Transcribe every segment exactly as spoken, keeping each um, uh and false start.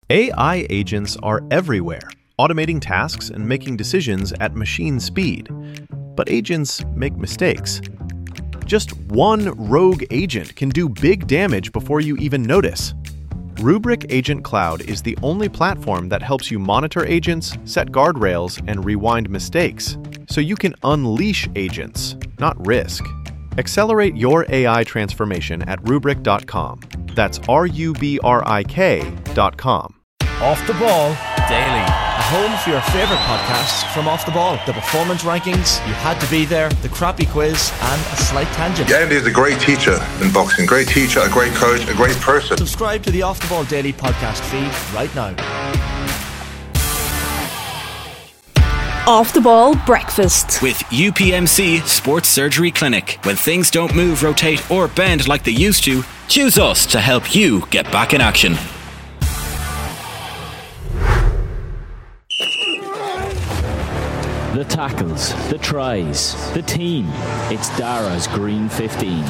A I agents are everywhere, automating tasks and making decisions at machine speed. But agents make mistakes. Just one rogue agent can do big damage before you even notice. Rubrik Agent Cloud is the only platform that helps you monitor agents, set guardrails, and rewind mistakes, so you can unleash agents, not risk. Accelerate your A I transformation at rubrik dot com. That's R U B R I K dot com. Off the Ball Daily. A home for your favourite podcasts from Off the Ball. The performance rankings, You Had to Be There, the crappy quiz, and a slight tangent. Andy is a great teacher in boxing. Great teacher, a great coach, a great person. Subscribe to the Off the Ball Daily podcast feed right now. Off the Ball Breakfast. With U P M C Sports Surgery Clinic. When things don't move, rotate, or bend like they used to, choose us to help you get back in action. The tackles, the tries, the team. It's Dara's Green fifteen.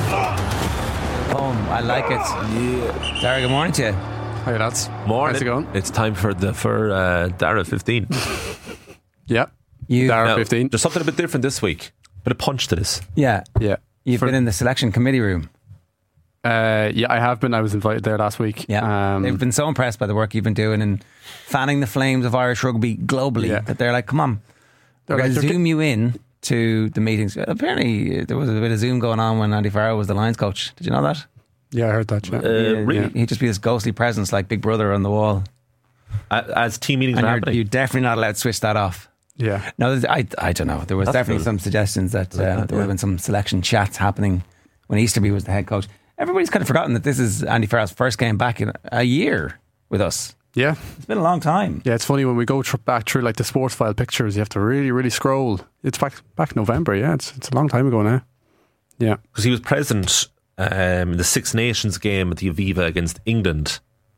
Boom, I like it. Yeah. Dara, good morning to you. Hi lads. Morning. How's it going? It's time for the for uh, Dara fifteen. Yeah. You, Dara Now, fifteen. There's something a bit different this week. Bit of punch to this. Yeah. Yeah. You've For- been in the selection committee room. Uh, yeah, I have been. I was invited there last week. Yeah. Um, They've been so impressed by the work you've been doing and fanning the flames of Irish rugby globally Yeah. that they're like, come on, They're we're going like, to they're zoom you in to the meetings. Apparently, uh, there was a bit of Zoom going on when Andy Farrell was the Lions coach. Did you know that? yeah, I heard that. Yeah. Uh, Yeah, really? He'd just be this ghostly presence like Big Brother on the wall. A- As team meetings And are you're, happening. you're definitely not allowed to switch that off. yeah. No, I, I don't know. There was That's definitely cool. some suggestions that uh, Yeah. there would have been some selection chats happening when Easterby was the head coach. Everybody's kind of forgotten that this is Andy Farrell's first game back in a year with us. Yeah. It's been a long time. Yeah, it's funny when we go tr- back through like the sports file pictures, you have to really, really scroll. It's back back November, yeah. It's it's a long time ago now. Yeah. Because he was present um, in the Six Nations game at the Aviva against England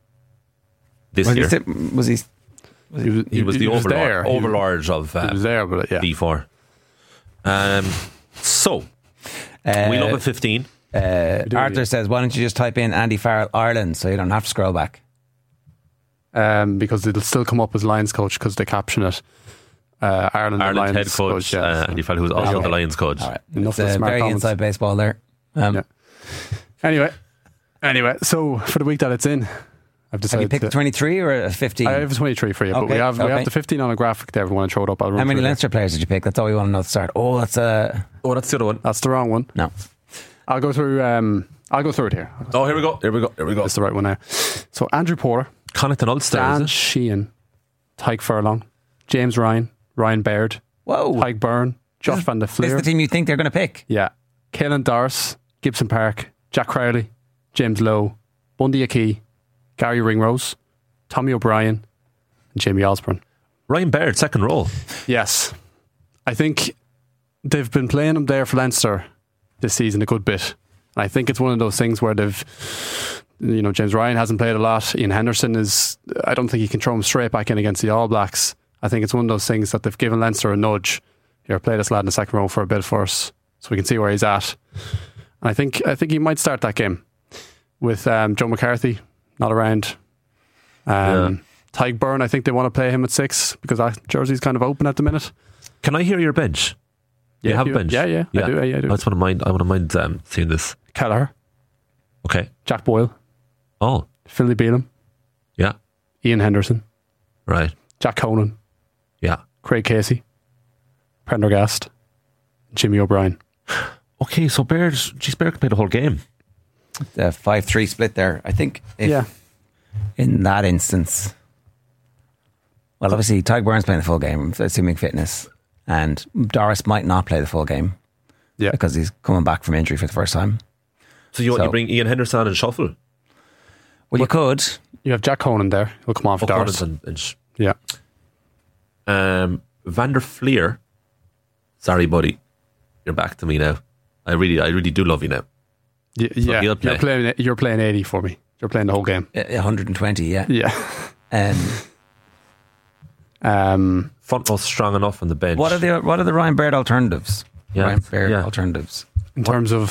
this Was year. he, sit- was he? Was He he was, he was the was overlord, there. He- overlord of He uh, was there, but yeah. B four. Um, so, uh, we love a fifteen. Uh, do, Arthur yeah. says, why don't you just type in Andy Farrell Ireland so you don't have to scroll back? Um, because it'll still come up as Lions coach because they caption it. Uh, Ireland, Ireland Lions head coach, yeah. uh, Andy Farrell, who was also Okay. the Lions coach. All right. Enough It's of uh, smart very comments. inside baseball there. Um, Yeah. Anyway, anyway, so for the week that it's in, I've Have decided you picked to, a twenty-three or a fifteen? I have a twenty-three for you, but Okay, we have we okay. have the fifteen on a graphic there. If you want to throw it up, I'll run How many through it. Leinster players did you pick? That's all we want to know at the start. Oh, that's a... Oh, that's the other one. That's the wrong one. No. I'll go through. Um, I'll go through it here. Oh, here we go. Here we go. Here we go. That's the right one now. So Andrew Porter, Connacht Ulster, Dan is it? Sheehan, Tyke Furlong, James Ryan, Ryan Baird, Whoa. Tyke Byrne, Josh Van der This is Fleer. the team you think they're going to pick. Yeah, Caelan Doris, Gibson Park, Jack Crowley, James Lowe, Bundy Akey, Gary Ringrose, Tommy O'Brien, and Jamie Osborne. Ryan Baird, second row. Yes, I think they've been playing him there for Leinster this season a good bit. And I think it's one of those things where they've, you know, James Ryan hasn't played a lot. Ian Henderson is, I don't think he can throw him straight back in against the All Blacks. I think it's one of those things that they've given Leinster a nudge. Here, play this lad in the second row for a bit for us, so we can see where he's at. And I think I think he might start that game with um, Joe McCarthy not around. Um, Yeah. Tyke Byrne, I think they want to play him at six because that jersey's kind of open at the minute. Can I hear your bench? You Yeah, have you- a bench? yeah, yeah, I do, yeah, I do. I just want to mind, I want to mind um, seeing this. Kelleher, Okay. Jack Boyle, Oh, Finlay Beelum, yeah. Ian Henderson, Right. Jack Conan, Yeah. Craig Casey, Prendergast, Jimmy O'Brien. Okay, so Baird, geez, Baird can play the whole game. The five three split there. I think if Yeah. in that instance, well, obviously, Tyke Byrne's playing the full game, assuming fitness, and Doris might not play the full game Yeah. because he's coming back from injury for the first time. So you, So- you bring Ian Henderson on and shuffle? Well, you could. You have Jack Conan there. He'll come on for Doris. And, and sh- Yeah. um, Van der Fleer. Sorry, buddy. You're back to me now. I really, I really do love you now. Y- yeah. he'll play. You're playing you're playing eighty for me. You're playing the whole game. Uh, one hundred twenty, yeah. Yeah. Um, Um Front row strong enough on the bench. what are the what are the Ryan Baird alternatives? Yeah, Ryan Baird yeah. alternatives. in terms of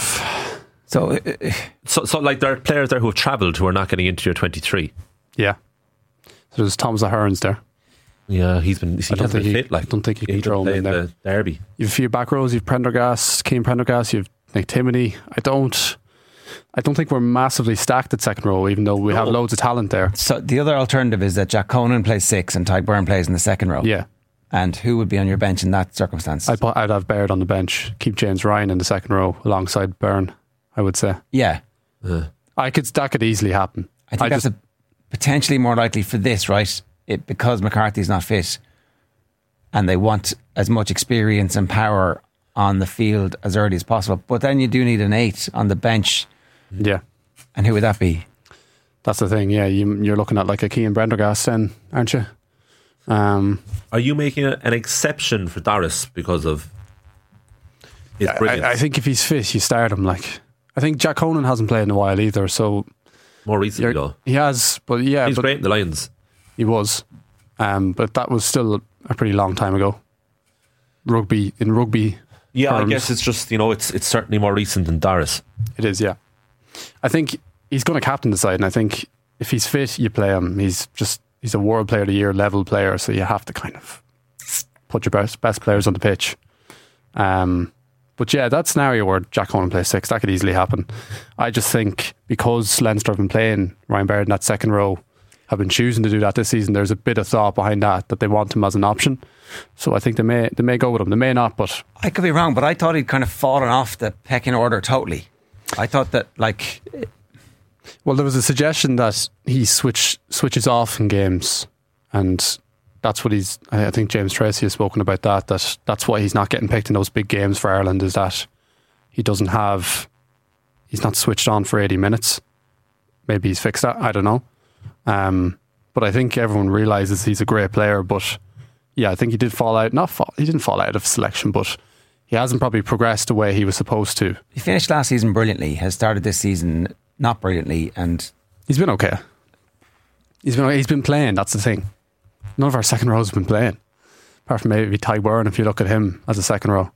So uh, uh, So, so like there are players there who have travelled who are not getting into your twenty-three. yeah. So there's Thomas Ahern's there. Yeah, he's been. He I don't hasn't think been he, fit. Like, I don't think you he can throw him play in there. the derby. You've a few back rows. You've Prendergast, Keane Prendergast. You've Nick Timoney. I don't. I don't think we're massively stacked at second row, even though we No. have loads of talent there. So the other alternative is that Jack Conan plays six and Tyke Byrne plays in the second row. Yeah. And who would be on your bench in that circumstance? I'd, put, I'd have Baird on the bench. Keep James Ryan in the second row alongside Byrne, I would say. yeah. Uh, I could That could easily happen. I think I that's just, a, potentially more likely for this, right? It, because McCarthy's not fit and they want as much experience and power on the field as early as possible. But then you do need an eight on the bench. Yeah. And who would that be? That's the thing, yeah. You, you're looking at like a Keane Prendergast then, aren't you? Um, are you making a, an exception for Doris because of his brilliance? I, I think if he's fit, you start him. Like, I think Jack Conan hasn't played in a while either, so More recently, you're- though. he has. But yeah, He's but great in the Lions. he was. Um, but that was still a pretty long time ago. Rugby in rugby. Yeah, I terms, guess it's just, you know, it's it's certainly more recent than Doris. it is. Yeah, I think he's going to captain the side, and I think if he's fit, you play him. He's just he's a World Player of the Year level player, so you have to kind of put your best best players on the pitch. Um, but yeah, that scenario where Jack Conan plays six, that could easily happen. I just think because Leinster have been playing Ryan Baird in that second row, have been choosing to do that this season, there's a bit of thought behind that, that they want him as an option. So I think they may they may go with him. They may not, but I could be wrong, but I thought he'd kind of fallen off the pecking order totally. I thought that, like, well, there was a suggestion that he switch switches off in games, and that's what he's. I I think James Tracy has spoken about that. That that's why he's not getting picked in those big games for Ireland. Is that he doesn't have, he's not switched on for eighty minutes. Maybe he's fixed that. I don't know. Um, but I think everyone realizes he's a great player. But yeah, I think he did fall out. Not fall. He didn't fall out of selection, but he hasn't probably progressed the way he was supposed to. he finished last season brilliantly, has started this season not brilliantly, and He's been okay. He's been he's been playing. That's the thing. None of our second rows have been playing, apart from maybe Ty Byrne. If you look at him as a second row,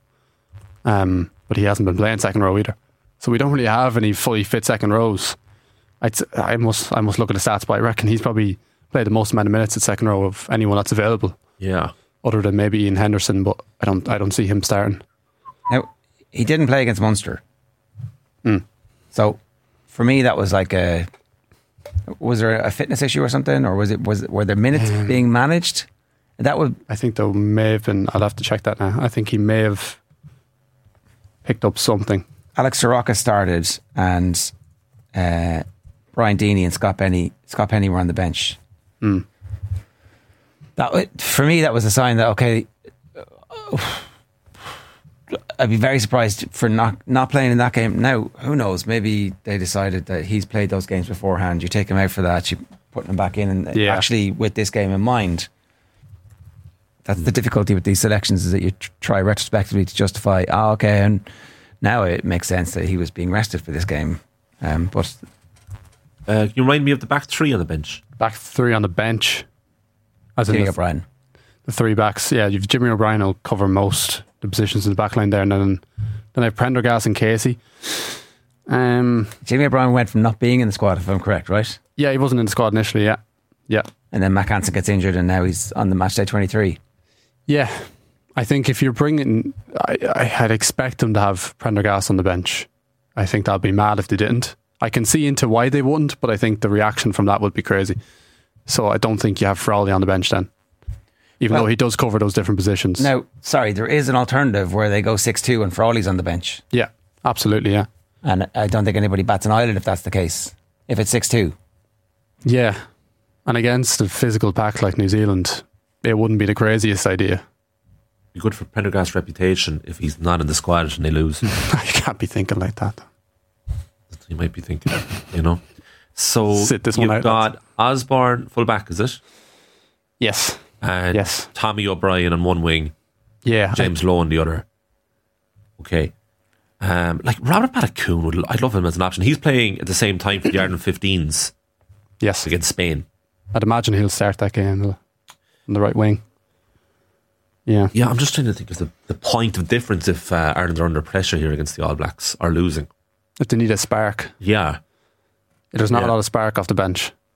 um, but he hasn't been playing second row either. So we don't really have any fully fit second rows. I'd, s- I must I must look at the stats, but I reckon he's probably played the most amount of minutes at second row of anyone that's available, Yeah. other than maybe Ian Henderson. But I don't I don't see him starting. now he didn't play against Munster. Mm. So for me, that was like a. Was there a fitness issue or something, or was it was it, were there minutes Um, being managed? That would I think there may have been. I'll have to check that now. I think he may have picked up something. Alex Soroka started, and uh, Brian Deeney and Scott Penny. Scott Penny were on the bench. Mm. That wa- for me, that was a sign that okay. I'd be very surprised for not not playing in that game. Now, who knows? Maybe they decided that he's played those games beforehand. You take him out for that. You put him back in, and Yeah. actually with this game in mind. That's the difficulty with these selections, is that you tr- try retrospectively to justify, oh, okay, and now it makes sense that he was being rested for this game. Um, but Uh, you remind me of the back three on the bench. Back three on the bench. As in Jimmy the, O'Brien. the three backs, yeah, you've Jimmy O'Brien will cover most the positions in the back line there, and then then I have Prendergast and Casey. Um, Jimmy O'Brien went from not being in the squad, if I'm correct, right? yeah, he wasn't in the squad initially. Yeah, yeah, And then Mac Hansen gets injured, and now he's on the matchday twenty-three. yeah. I think if you're bringing, I, I, I'd expect them to have Prendergast on the bench. I think that'd be mad if they didn't. I can see into why they wouldn't, but I think the reaction from that would be crazy. So I don't think you have Frawley on the bench then, even Well- though he does cover those different positions. Now, sorry, there is an alternative where they go six two and Frawley's on the bench. Yeah, absolutely. Yeah, And I don't think anybody bats an eyelid if that's the case. If it's six two. yeah. And against a physical pack like New Zealand, it wouldn't be the craziest idea. Be good for Prendergast's reputation if he's not in the squad and they lose. You can't be thinking like that. You might be thinking, you know. So Sit this you've one out, got Osborne full back, is it? Yes. And Yes. Tommy O'Brien on one wing, Yeah. James Lowe on the other. Okay. Um, like Robert Batacoon, would I'd love him as an option. He's playing at the same time for the Ireland fifteens Yes. against Spain. I'd imagine he'll start that game on the right wing. Yeah. Yeah, I'm just trying to think of the, the point of difference if uh, Ireland are under pressure here against the All Blacks or losing. If they need a spark. Yeah. There's not Yeah. a lot of spark off the bench.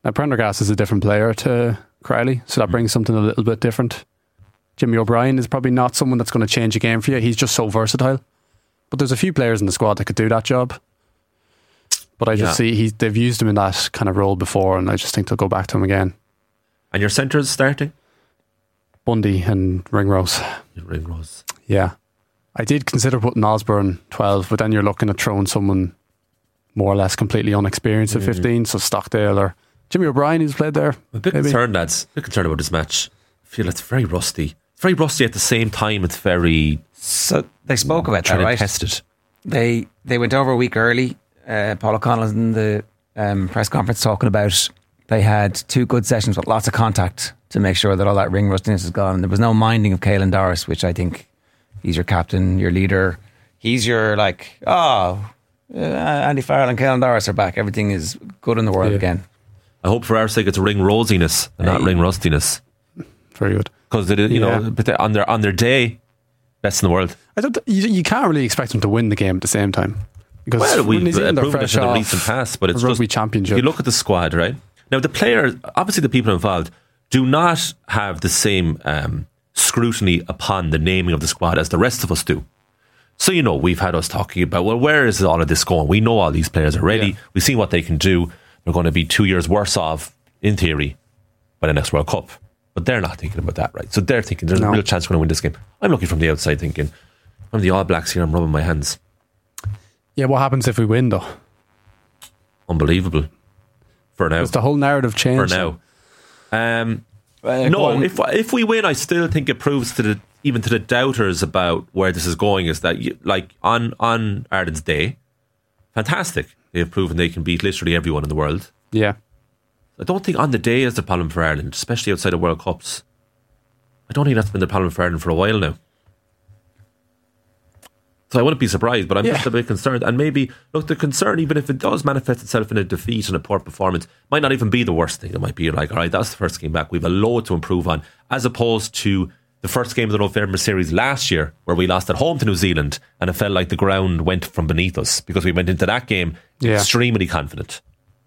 Now, Prendergast is a different player to Crowley, so that brings something a little bit different. Jimmy O'Brien is probably not someone that's going to change a game for you. He's just so versatile. But there's a few players in the squad that could do that job. But I just Yeah. see he, they've used him in that kind of role before, and I just think they'll go back to him again. And your centres starting? Bundy and Ringrose. Ringrose. Yeah. I did consider putting Osborne twelve, but then you're looking at throwing someone more or less completely unexperienced at Mm. fifteen, so Stockdale or Jimmy O'Brien, who's played there. I'm a bit maybe. concerned, lads. A bit concerned about this match. I feel it's very rusty. It's very rusty at the same time. It's very. So they spoke about that, trying to right? test it. They they went over a week early. Uh, Paul O'Connell was in the um, press conference talking about they had two good sessions with lots of contact to make sure that all that ring rustiness is gone. And there was no minding of Caelan Doris, which I think he's your captain, your leader. He's your like, oh, uh, Andy Farrell and Caelan Doris are back. Everything is good in the world Yeah. again. I hope for our sake it's ring rosiness and not Hey. ring rustiness. Very good. Because you Yeah. know, but they- on their on their day, best in the world. I don't. You, you can't really expect them to win the game at the same time because Well, when we've New Zealand are proven fresh it in the off recent past, but it's a rugby just, championship. If you look at the squad, right now, the players, obviously, the people involved do not have the same um, scrutiny upon the naming of the squad as the rest of us do. So you know, we've had us talking about, well, where is all of this going? We know all these players already. Yeah. We've seen what they can do. They're going to be two years worse off, in theory, by the next World Cup. But they're not thinking about that, right? So they're thinking there's No. a real chance we're going to win this game. I'm looking from the outside thinking, I'm the All Blacks here, I'm rubbing my hands. Yeah, what happens if we win though? Unbelievable. For now. Does the whole narrative For change? now. Um, Uh, go no, on. if if we win, I still think it proves to the even to the doubters about where this is going is that you, like on on Ireland's day, fantastic. They've proven they can beat literally everyone in the world. Yeah. I don't think on the day is the problem for Ireland, especially outside of World Cups. I don't think that's been the problem for Ireland for a while now. So I wouldn't be surprised, but I'm Yeah. just a bit concerned. And maybe, look, the concern, even if it does manifest itself in a defeat and a poor performance, might not even be the worst thing. It might be like, all right, that's the first game back. We have a load to improve on, as opposed to the first game of the November series last year, where we lost at home to New Zealand, and it felt like the ground went from beneath us because we went into that game Yeah. extremely confident.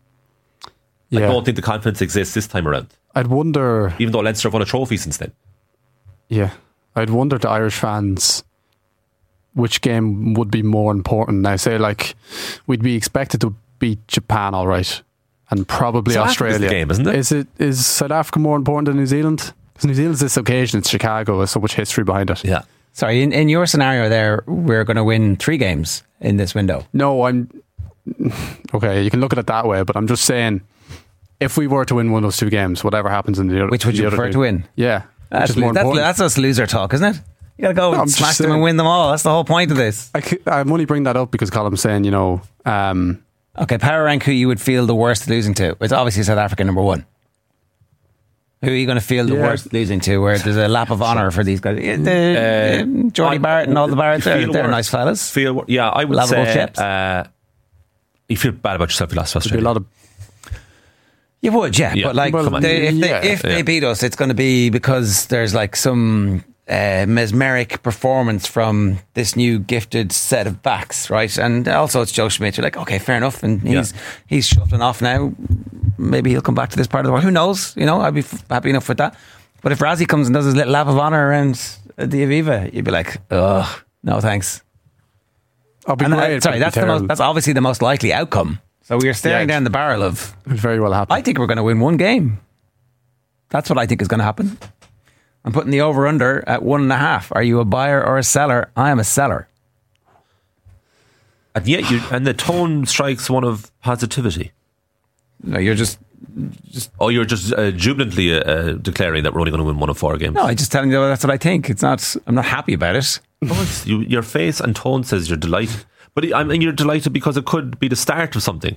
Yeah. I don't think the confidence exists this time around, I'd wonder. even though Leinster have won a trophy since then. Yeah, I'd wonder to Irish fans which game would be more important. Now, say like we'd be expected to beat Japan, all right, and probably South Africa's Australia. the game, isn't it? Is it is South Africa more important than New Zealand? Because New Zealand's this occasion, it's Chicago. There's so much history behind it. Yeah. Sorry, in, in your scenario there, we're going to win three games in this window. No, I'm okay. You can look at it that way, but I'm just saying, if we were to win one of those two games, whatever happens in the other, Which would the you other prefer two- to win? Yeah, That's, which is more that's, important. that's us loser talk, isn't it? You got to go No, I'm and just smash them saying. and win them all. That's the whole point of this. I, c- I'm only bringing that up because Colum's saying, you know, um, Okay, power rank who you would feel the worst losing to. It's obviously South Africa number one. Who are you going to feel the Yeah. worst losing to? Where there's a lap of honour for these guys. Yeah, The, Uh, um, Jordy I- Barrett and all the Barretts, you they're, feel they're worse. nice fellas. Feel wor- yeah, I would Lovable say chips. uh, you feel bad about yourself. You lost to there'd be Australia. a lot of You would, yeah. Yeah. But like, Well, come on. they, if, Yeah. they, if Yeah. they beat us, it's going to be because there's like some uh, mesmeric performance from this new gifted set of backs, right? And also it's Joe Schmidt. You're like, okay, fair enough. And he's Yeah. he's shuffling off now. Maybe he'll come back to this part of the world. Who knows? You know, I'd be f- happy enough with that. But if Razzie comes and does his little lap of honour around the Aviva, you'd be like, ugh, no thanks. I'll be And, uh, great. sorry, but that's it'd the be most, terrible. that's obviously the most likely outcome. So we are staring Yeah. down the barrel of. It would very well happen. I think we're going to win one game. That's what I think is going to happen. I'm putting the over under at one and a half. Are you a buyer or a seller? I am a seller. And yet, you and the tone strikes one of positivity. No, you're just Oh, you're just uh, jubilantly uh, uh, declaring that we're only going to win one of four games. no. I'm just telling you that's what I think. It's not. I'm not happy about it. Oh, it's- you, your face and tone says you're delighted, but I mean you're delighted because it could be the start of something.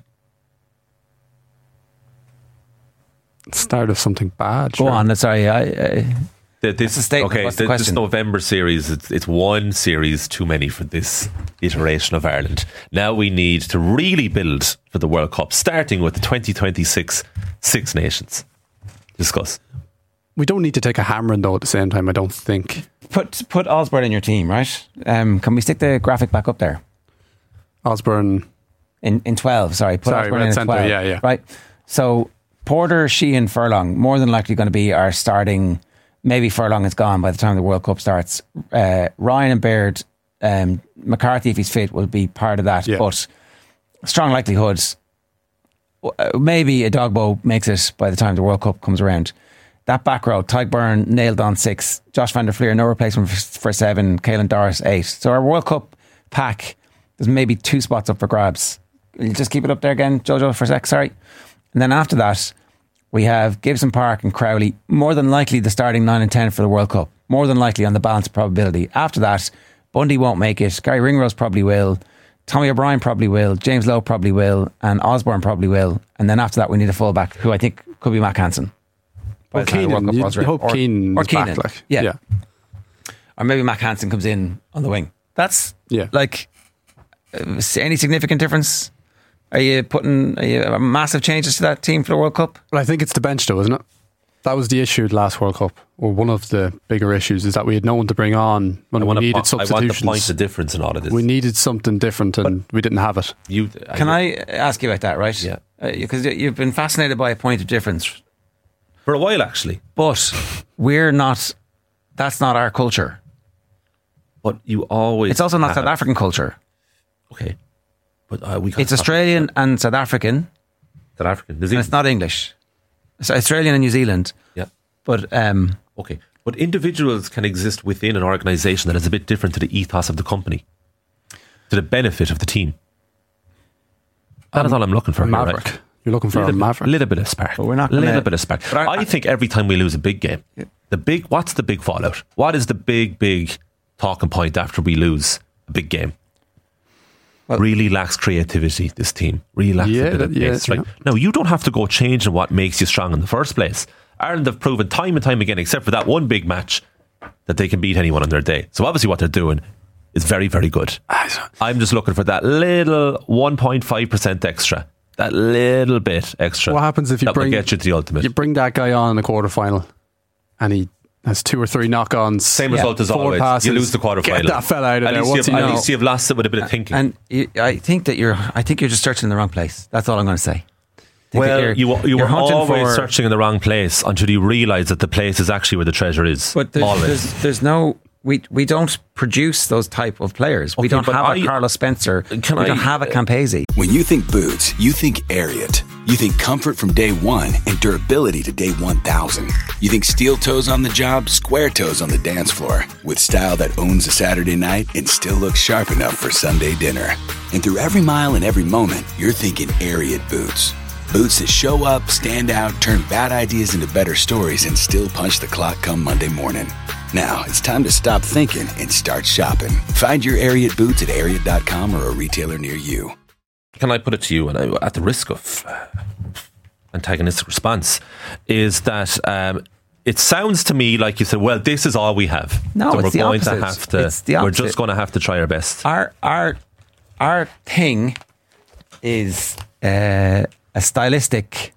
Start of something bad. Go sure. on. Sorry. I, I, The, this, That's a statement. Okay, What's the the- this question? November series, it's, it's one series too many for this iteration of Ireland. Now we need to really build for the World Cup, starting with the twenty twenty-six Six Nations. Discuss. We don't need to take a hammering though. At the same time, I don't think put put Osborne in your team, right? Um, can we stick the graphic back up there? Osborne. In in twelve, sorry. Put Sorry, Osborne red in at centre, twelve. yeah, yeah. Right. So Porter, Sheehan, Furlong, more than likely going to be our starting. Maybe Furlong is gone by the time the World Cup starts. Uh, Ryan and Baird, um, McCarthy, if he's fit, will be part of that. Yeah. But strong likelihood, uh, maybe a Dogbo makes it by the time the World Cup comes around. That back row, Tyke Byrne nailed on six, Josh van der Fleer, no replacement for, for seven, Caelan Doris eight. So our World Cup pack, there's maybe two spots up for grabs. Will you just keep it up there again, Jojo, for a sec? Sorry. And then after that, we have Gibson Park and Crowley, more than likely the starting nine and ten for the World Cup. More than likely on the balance of probability. After that, Bundy won't make it. Gary Ringrose probably will. Tommy O'Brien probably will. James Lowe probably will. And Osborne probably will. And then after that, we need a fullback who I think could be Matt Hansen. Or Keenan. You, you hope Keenan is back, like. Yeah. yeah. Or maybe Matt Hansen comes in on the wing. That's yeah. like uh, any significant difference? Are you putting are you, uh, massive changes to that team for the World Cup? Well, I think it's the bench though, isn't it? That was the issue the last World Cup, or one of the bigger issues, is that we had no one to bring on when I we needed po- substitutions. I want to point the difference in all of this. We needed something different and but we didn't have it. You, I Can I ask you about that, right? Yeah. Because uh, you've been fascinated by a point of difference. For a while, actually. But we're not, that's not our culture. But you always... It's also not have. South African culture. Okay. But uh, we It's Australian and South African. South African. And it's not English. It's Australian and New Zealand. Yeah. But... Um, okay. But individuals can exist within an organisation that is a bit different to the ethos of the company. To the benefit of the team. That um, is all I'm looking for. Maverick. Here, right? You're looking for a, little, a maverick. A little bit of spark. But we're not a little gonna, bit of spark. I, I think every time we lose a big game, yeah. the big what's the big fallout? What is the big, big talking point after we lose a big game? Well, really lacks creativity, this team. Really lacks yeah, a bit of yeah, pace. yeah. Right? Now, you don't have to go changing what makes you strong in the first place. Ireland have proven time and time again, except for that one big match, that they can beat anyone on their day. So obviously what they're doing is very, very good. I'm just looking for that little one point five percent extra. That little bit extra. What happens if you that bring will get you to the ultimate? You bring that guy on in the quarter final, and he has two or three knock-ons. Same yeah. result as always. Passes, you lose the quarter final. Get that fella out of at there. Least What's you he at know? least you've lost it with a bit of thinking. And you, I think that you're. I think you're just searching in the wrong place. That's all I'm going to say. Well, you you you're were always for, searching in the wrong place until you realise that the place is actually where the treasure is. But there's, always. There's, there's no. We we don't produce those type of players. We Okay, don't but have I- a Carlos Spencer. Can we I- don't have a Campese. When you think boots, you think Ariat. You think comfort from day one and durability to day one thousand. You think steel toes on the job, square toes on the dance floor. With style that owns a Saturday night and still looks sharp enough for Sunday dinner. And through every mile and every moment, you're thinking Ariat boots. Boots that show up, stand out, turn bad ideas into better stories, and still punch the clock come Monday morning. Now, it's time to stop thinking and start shopping. Find your Ariat boots at Ariat dot com or a retailer near you. Can I put it to you, and I, at the risk of uh, antagonistic response, is that um, it sounds to me like you said, well, this is all we have. No, so it's we're the going opposite. to have to It's the we're opposite. just going to have to try our best. Our our our thing is uh, a stylistic.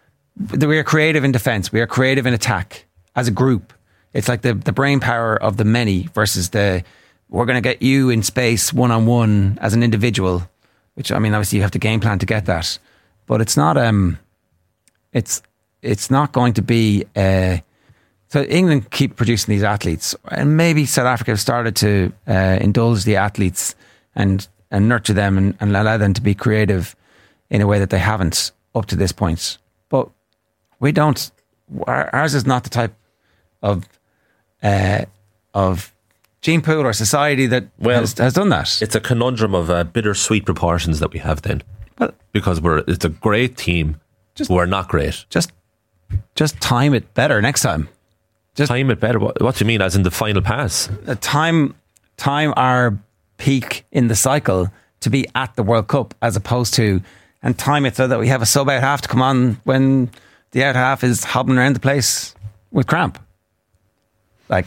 We are creative in defence. We are creative in attack as a group. It's like the the brain power of the many versus the we're going to get you in space one on one as an individual. Which I mean, obviously you have to game plan to get that, but it's not. Um, it's it's not going to be. Uh, so England keep producing these athletes, and maybe South Africa have started to uh, indulge the athletes and and nurture them and, and allow them to be creative in a way that they haven't up to this point. But we don't. Ours is not the type of uh, of gene pool or society that Well, has, has done that. It's a conundrum of uh, bittersweet proportions that we have then, Well, because we're it's a great team Just- who are not great. just just time it better next time. Just Time it better. What, what do you mean? As in the final pass? uh, time time our peak in the cycle to be at the World Cup as opposed to and time it so that we have a sub out half to come on when the out half is hobbling around the place with cramp. Like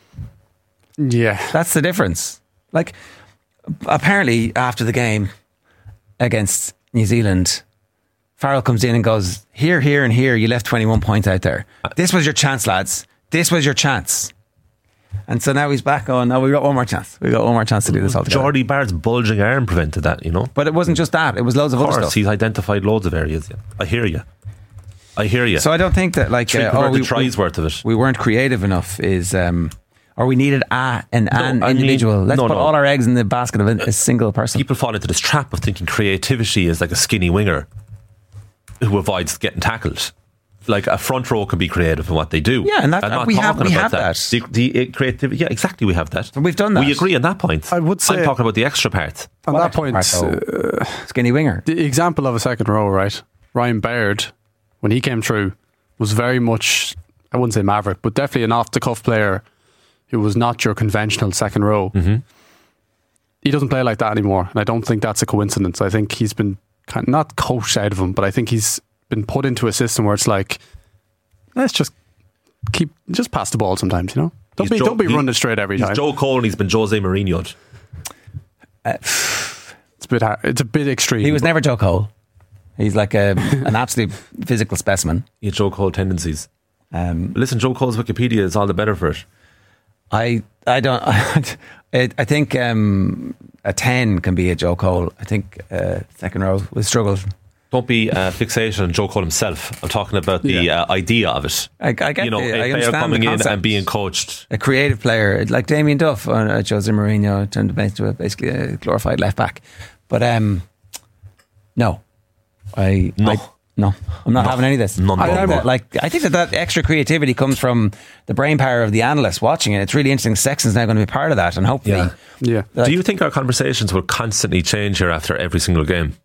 Yeah. that's the difference. Like apparently after the game against New Zealand, Farrell comes in and goes, here, here and here, you left twenty-one points out there. This was your chance, lads. This was your chance. And so now he's back on, no, we got one more chance. We got one more chance to do this all together. Jordy Barrett's bulging arm prevented that, you know. But it wasn't just that. It was loads of, Of other course, stuff. he's identified loads of areas. Yeah. I hear you. I hear you. So I don't think that like Three uh, converted we, tries we, worth of it. we weren't creative enough is um, or we needed a an, No, an I mean- individual. Let's no, put no. all our eggs in the basket of a, a single person. People fall into this trap of thinking creativity is like a skinny winger who avoids getting tackled. Like a front row can be creative in what they do. Yeah, and that- I'm not we have- talking we about have that. The, the uh, creativity, yeah, exactly. We have that. So we've done that. We agree on that point. I would say- I'm talking about the extra part. On What that extra point, part, though? uh, Skinny winger. the example of a second row, right? Ryan Baird, when he came through, was very much, I wouldn't say maverick, but definitely an off-the-cuff player who was not your conventional second row. Mm-hmm. He doesn't play like that anymore, and I don't think that's a coincidence. I think he's been kind of, not coached out of him, but I think he's been put into a system where it's like, let's just keep, just pass the ball sometimes, you know? Don't He's be, Joe- don't be he- running straight every He's time. Joe Cole and he's been Jose Mourinho'd. It's a bit, hard- it's a bit extreme. He was never Joe Cole. He's like a, an absolute physical specimen. He had Joe Cole tendencies. Um, But listen, Joe Cole's Wikipedia is all the better for it. I I don't. I, I think um, a ten can be a Joe Cole. I think uh, second row will struggle. Don't be uh, fixated on Joe Cole himself. I'm talking about the Yeah. uh, idea of it. I, I get you know, the, a I player understand coming the in concept. and being coached. A creative player like Damien Duff or uh, Jose Mourinho turned him into a, basically a glorified left back. But um, no, I No. I, no, I'm not No. having any of this. No, no, I, think no. that, like I think that that extra creativity comes from the brain power of the analyst watching it. It's really interesting. Sexton's now going to be part of that, and hopefully, Yeah. Yeah. like, Do you think our conversations will constantly change here after every single game?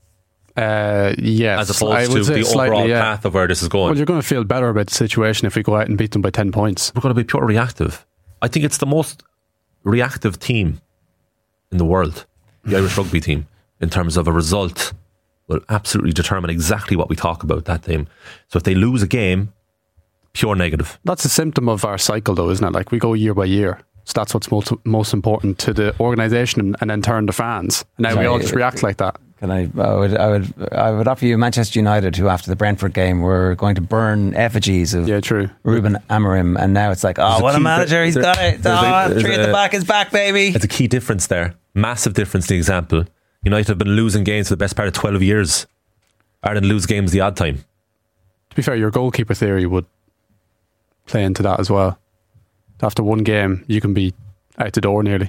Uh, yes. As opposed I would to say the slightly, overall yeah. path of where this is going? Well, you're going to feel better about the situation if we go out and beat them by ten points. We're going to be pure reactive. I think it's the most reactive team in the world, the Irish rugby team, in terms of a result will absolutely determine exactly what we talk about that team. So if they lose a game, pure negative. That's a symptom of our cycle, though, isn't it? Like we go year by year. So that's what's most, most important to the organisation and, and in turn the fans. And now we Sorry, all just react like that. Can I? I would, I would, I would offer you Manchester United, who after the Brentford game were going to burn effigies of Yeah, true. Ruben Amorim, and now it's like, oh, There's a what a key- manager! He's there- got it. there's a- Oh, there's three at a- the back is back, baby. It's a key difference there. Massive difference in the example. United have been losing games for the best part of twelve years. Ireland lose games the odd time. To be fair, your goalkeeper theory would play into that as well. After one game, you can be out the door nearly.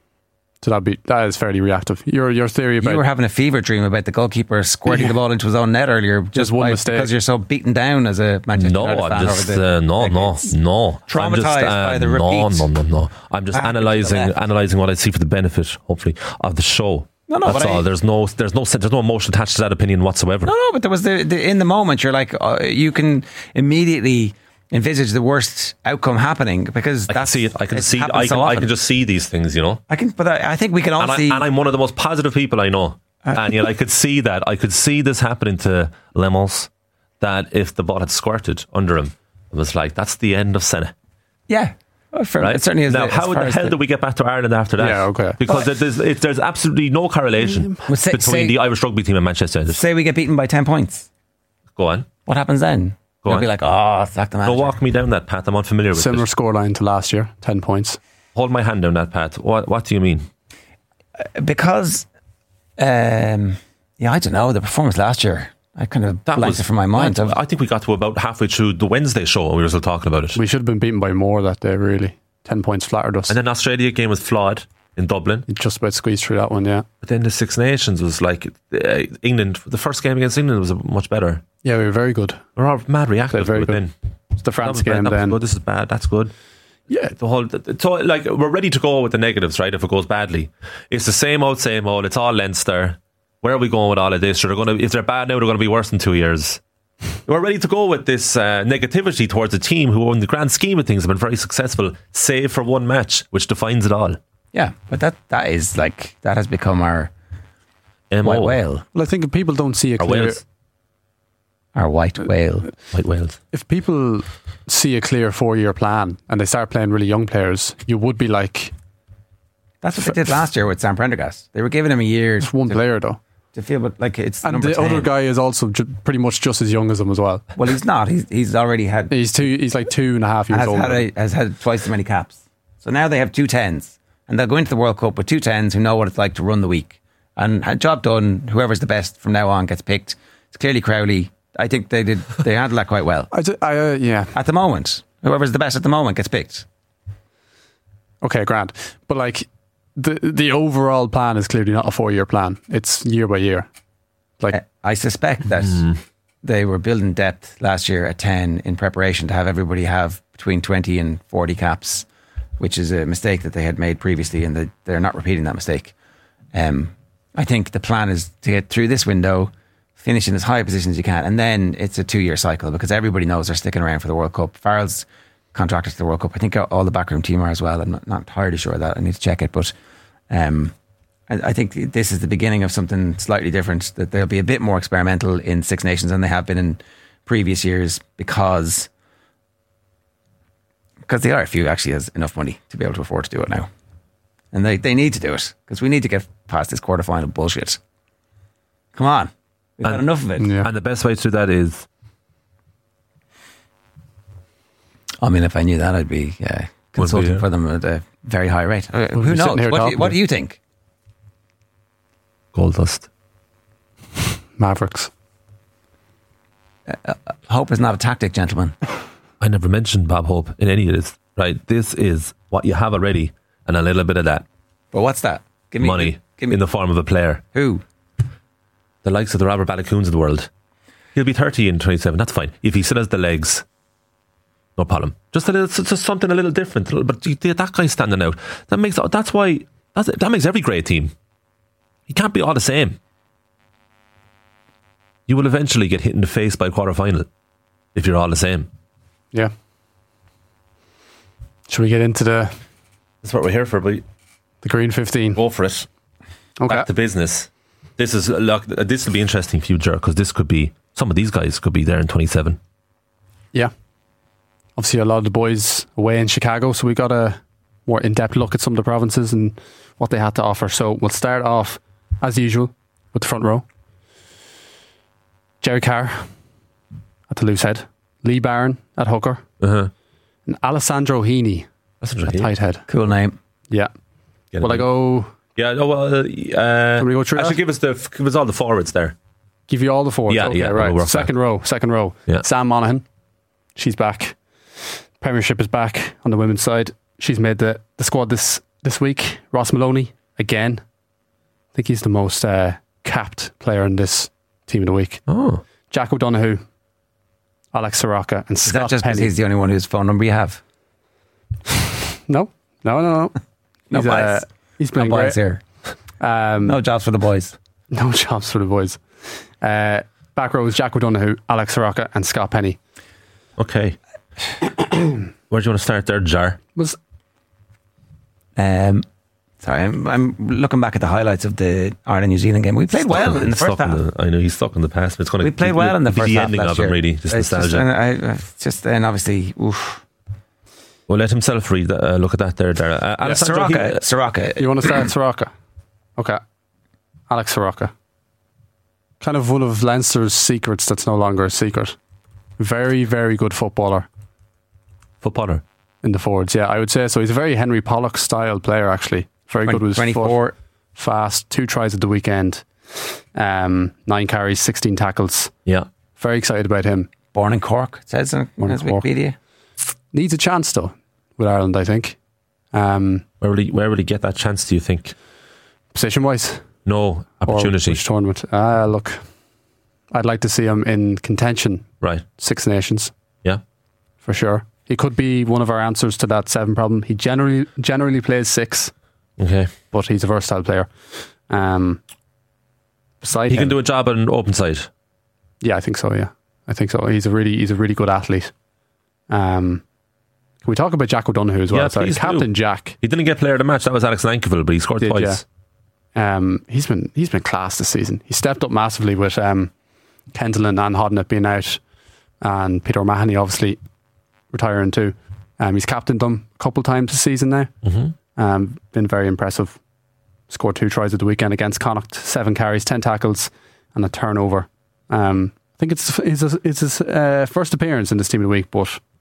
So that'd be that is fairly reactive. Your your theory about You were having a fever dream about the goalkeeper squirting Yeah. the ball into his own net earlier, just one by- mistake. because you're so beaten down as a Manchester No, United fan I'm just over the uh, no, no, decades. no. I'm Traumatised just, uh, by the no, repeat. no, no, no. I'm just Back into the analysing, left. analysing what I see for the benefit, hopefully, of the show. No, no, That's but I- all. There's no, there's no, there's no emotion attached to that opinion whatsoever. No, no, but there was the, the in the moment you're like uh, you can immediately envisage the worst outcome happening because I can that's see it. I can it's see. happened I so can. I often. can just see these things. You know. I can, but I, I think we can all And, I, see. and I'm one of the most positive people I know. Uh, and yet I could see that. I could see this happening to Lemos. That if the ball had squirted under him, it was like that's the end of Senna. yeah, well, fair- Right? it certainly is. Now, as how far the as hell did we get back to Ireland after that? Yeah, okay. Because it- there's, it, there's absolutely no correlation Well, say- between say- the Irish rugby team and Manchester United. say we get beaten by ten points? Go on. What happens then? Go You'll on. be like, oh, sack the Go manager. walk me down that path. I'm unfamiliar with similar it. scoreline to last year, ten points. Hold my hand down that path. What What do you mean? Because, um, yeah, I don't know the performance last year. I kind of That blanked was it from my mind. I, I've- I think we got to about halfway through the Wednesday show and we were still talking about it. We should have been beaten by more that day, really. Ten points flattered us. And then Australia game was flawed in Dublin. You just about squeezed through that one, yeah. But then the Six Nations was like uh, England. The first game against England was much better. Yeah, we were very good. We're all mad reactive. Very but good. then It's the that France was bad, game that was then. good. This is bad. That's good. Yeah. The whole so like we're ready to go with the negatives, right? If it goes badly, it's the same old, same old. It's all Leinster. Where are we going with all of this? They're going to if they're bad now, they're going to be worse in two years. We're ready to go with this uh, negativity towards a team who, in the grand scheme of things, have been very successful, save for one match, which defines it all. yeah, but that that is like that has become our M O. white whale. Well, I think if people don't see a Or clear... Wales. Our white whale. White Wales. If people see a clear four-year plan and they start playing really young players, you would be like, That's what they did last year with Sam Prendergast. They were giving him a year it's one to, player though. to feel, but like it's And number the ten. other guy is also ju- pretty much just as young as him as well. Well, he's not. He's he's already had He's two. He's like two and a half years has old. had a, has had twice as many caps. So now they have two tens, and they'll go into the World Cup with two tens who know what it's like to run the week. And had job done. Whoever's the best from now on gets picked. It's clearly Crowley I think they did. They handled that quite well. I, do, I uh, yeah. At the moment, whoever's the best at the moment gets picked. Okay, grand. But like the the overall plan is clearly not a four year plan. It's year by year. Like uh, I suspect that mm. they were building depth last year at ten in preparation to have everybody have between twenty and forty caps, which is a mistake that they had made previously, and they, they're not repeating that mistake. Um, I think the plan is to get through this window, finish in as high a position as you can, and then it's a two-year cycle because everybody knows they're sticking around for the World Cup. Farrell's contracted to the World Cup. I think all the backroom team are as well. I'm not, not entirely sure of that. I need to check it, but um, I, I think this is the beginning of something slightly different, that they'll be a bit more experimental in Six Nations than they have been in previous years because because the I R F U actually has enough money to be able to afford to do it now. And they, they need to do it because we need to get past this quarterfinal bullshit. Come on. We've and, had enough of it. Yeah. And the best way to do that is... I mean, if I knew that, I'd be uh, consulting be, yeah. for them at a very high rate. Uh, who knows? What, do you, what do you think? Gold Dust. Mavericks. Uh, uh, hope is not a tactic, gentlemen. I never mentioned Bob Hope in any of this. Right? This is what you have already and a little bit of that. But what's that? Give me money give me, in the form of a player. Who? The likes of the Robert Balakoons of the world. He'll be thirty in twenty-seven. That's fine. If he still has the legs, no problem. Just a little, just something a little different. But that guy's standing out. That makes that's why that's, that makes every great team. You can't be all the same. You will eventually get hit in the face by a quarter final if you're all the same. Yeah. Should we get into the? That's what we're here for, but the Green fifteen. Go for it. Okay. Back to business. This is look. This will be interesting future because this could be some of these guys could be there in twenty-seven. Yeah. Obviously, a lot of the boys away in Chicago, so we got a more in-depth look at some of the provinces and what they had to offer. So we'll start off as usual with the front row. Jerry Carr at the loose head, Lee Barron at hooker, uh-huh. and Alessandro Heaney at tight head. Cool name. Yeah. Get Will I go? Yeah. No. Well, uh, Can we go through? Actually, that? give us the give us all the forwards there. Give you all the forwards. Yeah. Okay, yeah. Right. Second that. row. Second row. Yeah. Sam Monaghan. She's back. Premiership is back on the women's side. She's made the, the squad this this week. Ross Maloney again. I think he's the most uh, capped player in this team of the week. Oh. Jack O'Donoghue, Alex Soroka, and Is Scott that just Penny. because he's the only one whose phone number you have? No, no, no, no. no he's, uh, he's playing no great. boys here. Um, no jobs for the boys. No jobs for the boys. Uh, back row is Jack O'Donoghue, Alex Soroka, and Scott Penny. Okay. Where do you want to start there, Jar? Was um, sorry, I'm, I'm looking back at the highlights of the Ireland New Zealand game. We played stuck well in, in the first half. In the, I know he's stuck in the past. But it's going to we played well in the be first the half. ending last of it, year. really. Just it's nostalgia. Just, I, I, just and obviously, oof. Well, let himself read. Uh, look at that there, Dara. Uh, yeah, Soroka. he, Soroka. You want to start Soroka? Okay. Alex Soroka. Kind of one of Leinster's secrets that's no longer a secret. Very, very good footballer. Footballer? In the forwards, yeah, I would say so. He's a very Henry Pollock style player, actually. Very good with his twenty-four. foot. Fast. Two tries at the weekend. Um, nine carries, sixteen tackles. Yeah. Very excited about him. Born in Cork, it says in his Wikipedia. Needs a chance, though, with Ireland, I think. Um, where, will he, where will he get that chance, do you think? Position-wise? No, opportunity. Or which tournament? Ah, look, I'd like to see him in contention. Right. Six Nations. Yeah. For sure. He could be one of our answers to that seven problem. He generally generally plays six. Okay. But he's a versatile player. Um, beside he him, can do a job on open side. Yeah, I think so, yeah. I think so. He's a really he's a really good athlete. Um, can we talk about Jack O'Donoghue as well? Yeah, Sorry, Captain do. Jack. He didn't get player of the match. That was Alex Lankerville, but he scored Did, twice. Yeah. Um, he's been he's been class this season. He stepped up massively with um, Kendallin and Hodnett being out, and Peter O'Mahony obviously retiring too. Um, he's captained them a couple times this season now. Mm-hmm. Um, been very impressive. Scored two tries at the weekend against Connacht. Seven carries, ten tackles, and a turnover. Um, I think it's it's his, it's his uh, first appearance in this team of the week, but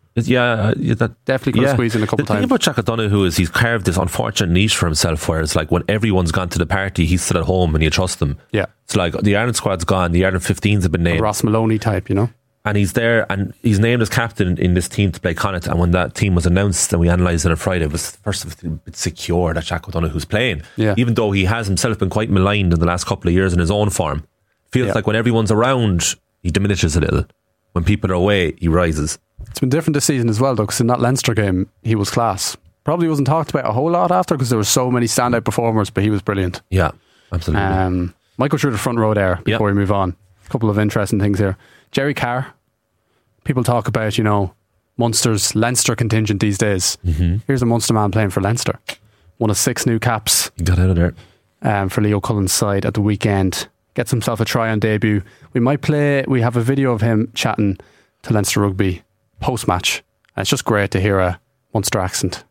Yeah, yeah, that definitely could have squeezed in a couple the times. The thing about Jack O'Donoghue is he's carved this unfortunate niche for himself, where it's like when everyone's gone to the party, he's still at home and you trust him. Yeah, it's like the Ireland squad's gone, the Ireland fifteens have been named, a Ross Maloney type, you know. And he's there, and he's named as captain in this team to play Connacht. And when that team was announced and we analysed it on Friday, it was first of all a bit secure that Jack O'Donoghue's playing. Yeah. Even though he has himself been quite maligned in the last couple of years in his own form. Feels yeah. like when everyone's around, he diminishes a little. When people are away, he rises. It's been different this season as well, though, because in that Leinster game, he was class. Probably wasn't talked about a whole lot after because there were so many standout performers, but he was brilliant. Yeah, absolutely. Um, might go through the front row there before yep. we move on. A couple of interesting things here. Jerry Carr. People talk about, you know, Munster's Leinster contingent these days. Mm-hmm. Here's a Munster man playing for Leinster. One of six new caps. He got out of there. Um, for Leo Cullen's side at the weekend. Gets himself a try on debut. We might play, we have a video of him chatting to Leinster Rugby post-match. And it's just great to hear a Munster accent.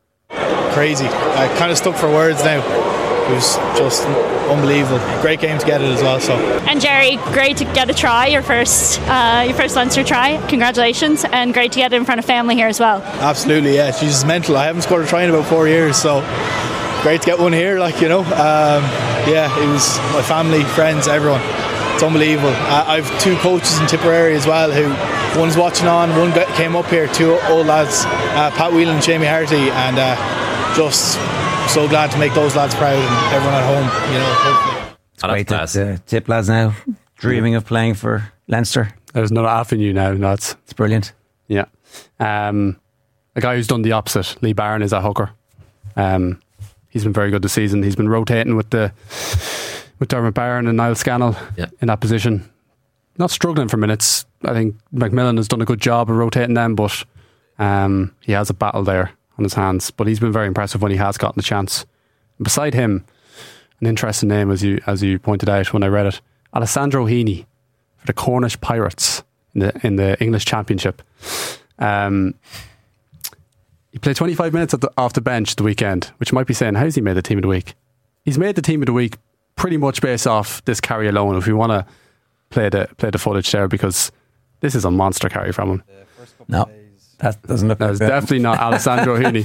Crazy. I kind of stuck for words now. It was just unbelievable. Great game to get it as well. So. And Jerry, great to get a try, your first uh, your first Leinster try. Congratulations, and great to get it in front of family here as well. Absolutely, yeah. She's mental. I haven't scored a try in about four years, so great to get one here. Like you know, um, yeah, it was my family, friends, everyone. It's unbelievable. Uh, I've two coaches in Tipperary as well who one's watching on, one came up here, two old lads, uh, Pat Whelan and Jamie Harty, and uh, just so glad to make those lads proud and everyone at home, you know, hopefully. It's great that uh, Tip lads now dreaming of playing for Leinster. There's no avenue now. No, it's, it's brilliant. Yeah. Um, a guy who's done the opposite, Lee Barron, is at hooker. Um, he's been very good this season. He's been rotating with the with Dermot Barron and Niall Scannell yeah. in that position. Not struggling for minutes. I think Macmillan has done a good job of rotating them, but um, he has a battle there on his hands. But he's been very impressive when he has gotten the chance. And beside him, an interesting name, as you as you pointed out when I read it, Alessandro Heaney for the Cornish Pirates in the in the English Championship. Um, he played twenty-five minutes at the, off the bench the weekend, which might be saying, how's he made the team of the week? He's made the team of the week pretty much based off this carry alone, if we want to play the play the footage there, because this is a monster carry from him. No, that doesn't look no, like it's that. definitely not Alessandro Heaney.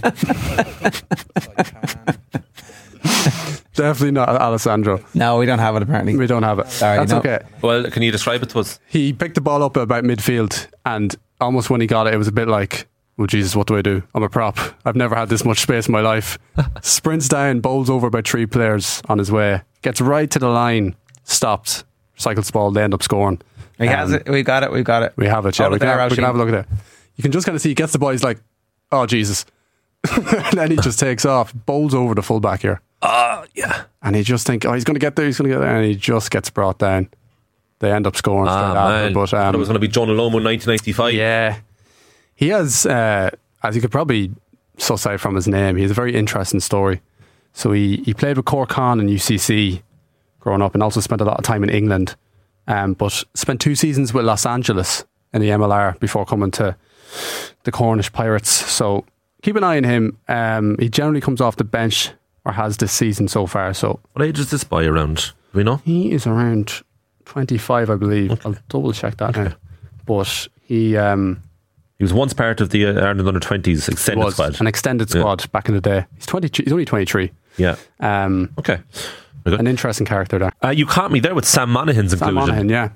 Definitely not Alessandro. No, we don't have it apparently. We don't have it. Sorry, That's no. okay. Well, can you describe it to us? He picked the ball up at about midfield, and almost when he got it, it was a bit like, oh Jesus, what do I do? I'm a prop. I've never had this much space in my life. Sprints down, bowls over about three players on his way, gets right to the line, stops, recycles the ball, they end up scoring. He has Um, it. We got it. We got it. We have it. Yeah, Hold we it can, there, have, we can Roisin. have a look at it. You can just kind of see he gets the ball. He's like, oh Jesus, and then he just takes off, bowls over the fullback here. Oh, yeah. And you just think, oh, he's going to get there, he's going to get there, and he just gets brought down. They end up scoring straight Ah, after. man. But um, it was going to be Jonah Lomo nineteen ninety-five. Yeah. He has, uh, as you could probably suss out from his name, he has a very interesting story. So he, he played with Cork Con and U C C growing up, and also spent a lot of time in England, um, but spent two seasons with Los Angeles in the M L R before coming to the Cornish Pirates. So keep an eye on him. Um, he generally comes off the bench, or has this season so far. So what age is this boy around? Do we know? He is around twenty-five, I believe. Okay. I'll double check that okay. now. But he um, he was once part of the uh, Ireland under twenties extended was squad. An extended squad yeah. back in the day. He's twenty. He's only twenty-three. Yeah. Um, okay. An interesting character there. Uh, you caught me there with Sam Monaghan's Sam inclusion. Monaghan, yeah.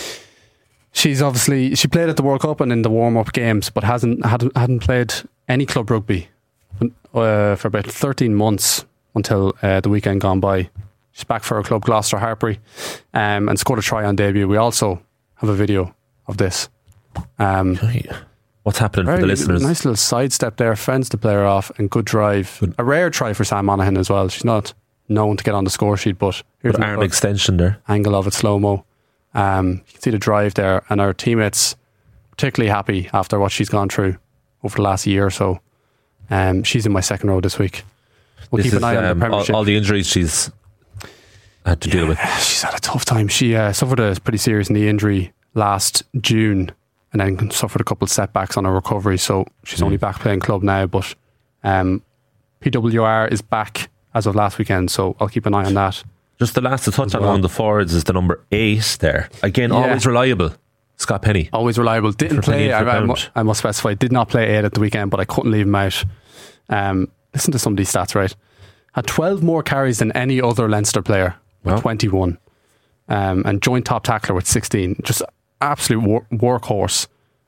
She's obviously she played at the World Cup and in the warm up games, but hasn't hadn't, hadn't played any club rugby uh, for about thirteen months until uh, the weekend gone by. She's back for her club Gloucester Hartpury, um, and scored a try on debut. We also have a video of this. Um, What's happening for the listeners? Nice little sidestep there, fends the player off, and good drive. Good. A rare try for Sam Monaghan as well. She's not known to get on the score sheet, but here's an arm extension there. Angle of it, slow mo. Um, you can see the drive there, and our teammates particularly happy after what she's gone through over the last year or so. Um, she's in my second row this week. We'll this keep an eye is, on um, the Premiership. All, all the injuries she's had to yeah, deal with. She's had a tough time. She uh, suffered a pretty serious knee injury last June, and then suffered a couple of setbacks on her recovery. So she's mm. only back playing club now. But um, P W R is back as of last weekend, so I'll keep an eye on that. Just the last to touch on well. one of the forwards is the number eight there. Again, Yeah. always reliable. Scott Penny. Always reliable. Didn't For penny play, for I, I, mu- pound. I must specify, did not play eight at the weekend, but I couldn't leave him out. Um, listen to some of these stats, right? Had twelve more carries than any other Leinster player with Wow. twenty-one. Um, and joint top tackler with sixteen. Just absolute wor- workhorse.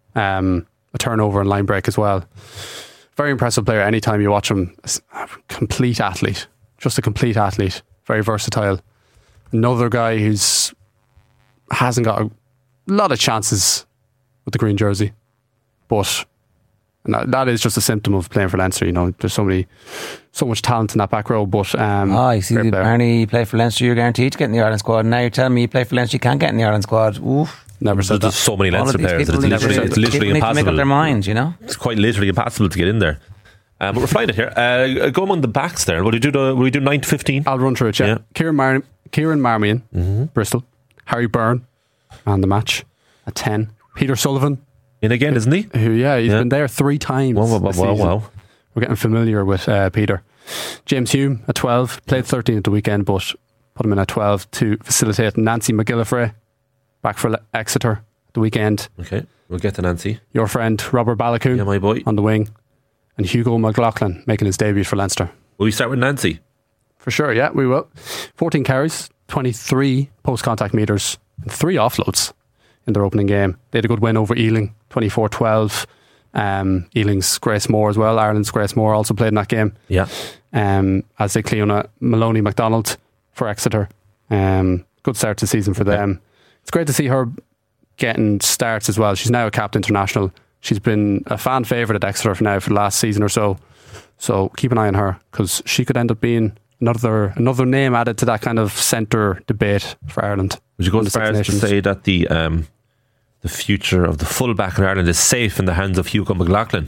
Um, a turnover and line break as well. Very impressive player anytime you watch him. A complete athlete. Just a complete athlete. Very versatile. Another guy who's hasn't got a lot of chances with the green jersey. But and that, that is just a symptom of playing for Leinster. You know, there's so many, so much talent in that back row. But um, Oh, you see, apparently you play for Leinster, you're guaranteed to get in the Ireland squad. Now you're telling me you play for Leinster, you can't get in the Ireland squad. Oof. Never said There's that. so many All of Leinster these players that people it's need to- literally, it's literally people need to impossible. make up their minds, you know? It's quite literally impossible to get in there. Um, but we're flying it here. Uh, go among the backs there. Will we do the? Will we do nine to fifteen? I'll run through it. Yeah, Yeah. Kieran, Mar- Kieran Marmion, Mm-hmm. Bristol. Harry Byrne, man the match at ten. Peter Sullivan, In again, isn't he? who yeah, he's Yeah. been there three times. Wow, wow, this wow, season. wow. We're getting familiar with uh, Peter. James Hume at twelve, played thirteen at the weekend, but put him in at twelve to facilitate Nancy McGillivray, back for Le- Exeter at the weekend. Okay, we'll get to Nancy. Your friend Robert Balakoon Yeah, my boy. on the wing, and Hugo McLaughlin making his debut for Leinster. Will we start with Nancy? For sure, yeah, we will. fourteen carries, twenty-three post-contact meters, and three offloads in their opening game. They had a good win over Ealing, twenty-four twelve. Um, Ealing's Grace Moore as well. Ireland's Grace Moore also played in that game. Yeah. Um, as they Cleona Maloney MacDonald for Exeter. Um, good start to the season for them. It's great to see her getting starts as well. She's now a capped international. She's been a fan favourite at Exeter for now for the last season or so. So keep an eye on her, because she could end up being another another name added to that kind of centre debate for Ireland. Would you go in as the far Six as to Nations. say that the um, the future of the fullback in Ireland is safe in the hands of Hugo McLaughlin?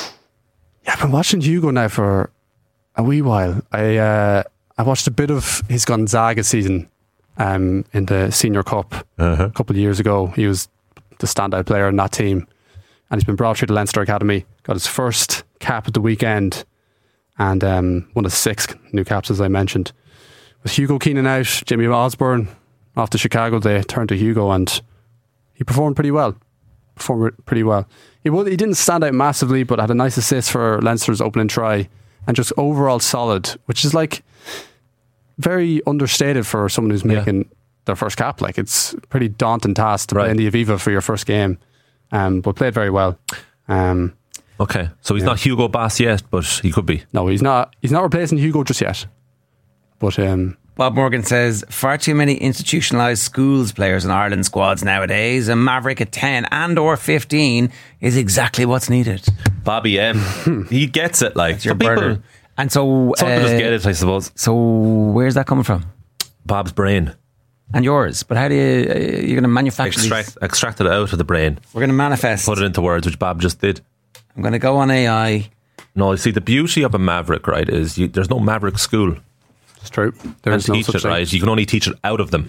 Yeah, I've been watching Hugo now for a wee while. I uh, I watched a bit of his Gonzaga season um, in the Senior Cup Uh-huh. a couple of years ago. He was the standout player in that team, and he's been brought through the Leinster Academy. Got his first cap at the weekend, and um, one of six new caps, as I mentioned. With Hugo Keenan out, Jimmy Osborne off to Chicago, they turned to Hugo, and he performed pretty well. Performed pretty well. He wa- he didn't stand out massively, but had a nice assist for Leinster's opening try, and just overall solid, which is like very understated for someone who's Yeah. making their first cap. Like, it's a pretty daunting task to Right. play in the Aviva for your first game, um, but played very well. Um, Okay, so he's not Hugo Bass yet, but he could be. no, he's not. He's not replacing Hugo just yet. But um, Bob Morgan says, far too many institutionalised schools players in Ireland squads nowadays. A Maverick at ten and or fifteen is exactly what's needed. Bobby M, he gets it. Like Your some people, burden. And so, some people uh, just get it, I suppose. So where's that coming from? Bob's brain. And yours. But how do you, uh, you're going to manufacture Extract, these? extract it out of the brain. We're going to manifest. Put it into words, which Bob just did. I'm going to go on A I. No, you see, the beauty of a Maverick, right, is you, there's no Maverick school. it's true. There And is no teach such it, thing. right? You can only teach it out of them.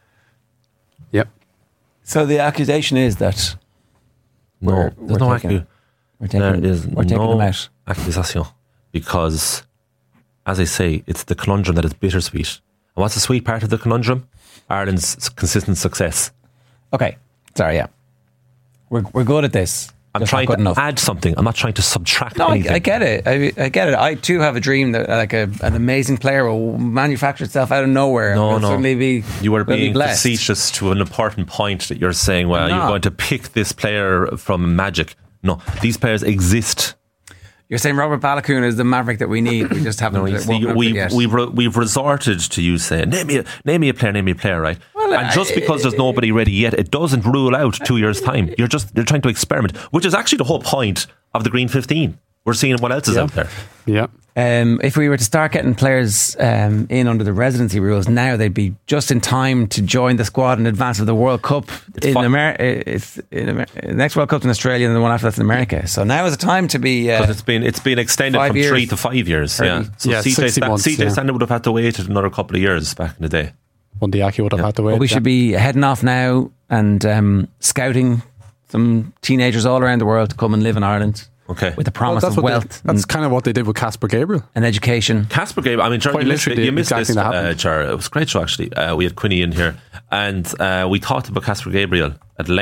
Yep. So the accusation is that No, We're- there's we're no taking- accu- we're taking, there is we're taking no them out. accusation, because, as I say, it's the conundrum that is bittersweet. And what's the sweet part of the conundrum? Ireland's s- consistent success. Okay. Sorry, yeah. We're, we're good at this. I'm Just not trying good to enough. add something. I'm not trying to subtract No, I, anything. I get it. I, I get it. I too have a dream that like a, an amazing player will manufacture itself out of nowhere. No, and no. Suddenly be, You were will be being blessed. facetious to an important point that you're saying, well, I'm you're not. going to pick this player from Magic. No, these players exist. You're saying Robert Balakoon is the Maverick that we need. We just haven't. No, you woken see, up to we've, yet. we've, re- we've resorted to you saying, name me, a, name me a player, name me a player, right? Well, and just I- because there's nobody ready yet, it doesn't rule out two years' time. You're just you're trying to experiment, which is actually the whole point of the Green fifteen. We're seeing what else is Yeah. out there. Yeah. Um, if we were to start getting players um, in under the residency rules now, they'd be just in time to join the squad in advance of the World Cup in fun. America. It's in Amer- the next World Cup's in Australia, and the one after that's in America. So now is the time to be. Uh, Because it's been it's been extended five from years. three to five years. Yeah. Thirty. So Yeah, C J, sixty Sta- months, C J yeah. Stander would have had to wait another couple of years back in the day. Bundyaki would have had to wait. but we yeah. should be heading off now and um, scouting some teenagers all around the world to come and live in Ireland. Okay. With the promise Well, that's of what they- wealth that's and, kind of what they did with Casper Gabriel. and education. Casper Gabriel, I mean, Jar, Quite you missed, it, literally you the missed exact this, thing that uh, happened. Jar. It was a great show, actually. Uh, we had Quinny in here, and uh, we talked about Casper Gabriel at length.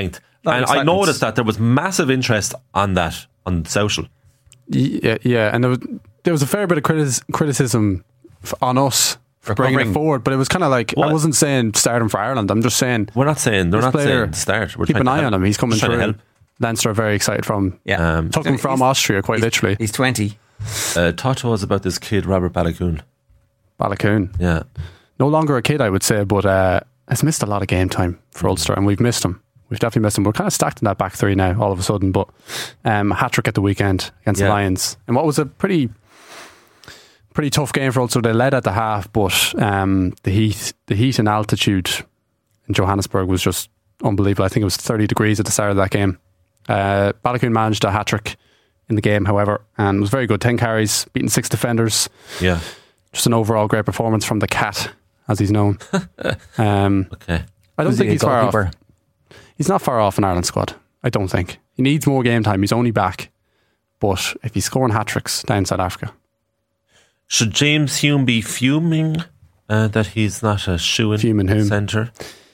And I noticed that there was massive interest on that on social. Yeah, yeah, and there was there was a fair bit of critis- criticism f- on us for bringing it forward, but it was kind of like what? I wasn't saying start him for Ireland. I'm just saying we're not saying they're not saying start. We're keep an eye help. on him. He's coming trying through. to help. Leinster are very excited from him. Yeah, um, took him from Austria quite he's, literally. He's twenty. Uh, talk to us about this kid Robert Balakoon. Balakoon, yeah, no longer a kid, I would say, but uh, has missed a lot of game time for Ulster, and we've missed him. We've definitely missed him. We're kind of stacked in that back three now, all of a sudden. But um, a hat trick at the weekend against yeah. the Lions, and what was a pretty, pretty tough game for Ulster. They led at the half, but um, the heat, the heat and altitude in Johannesburg was just unbelievable. I think it was thirty degrees at the start of that game. Uh, Balakoon managed a hat trick in the game, however, and was very good. Ten carries, beating six defenders. Yeah, just an overall great performance from the Cat, as he's known. um, okay, I don't Who's think he, he's far off. goalkeeper? He's not far off an Ireland squad. I don't think he needs more game time. He's only back, but if he's scoring hat tricks down South Africa, should James Hume be fuming uh, that he's not a shoe-in centre?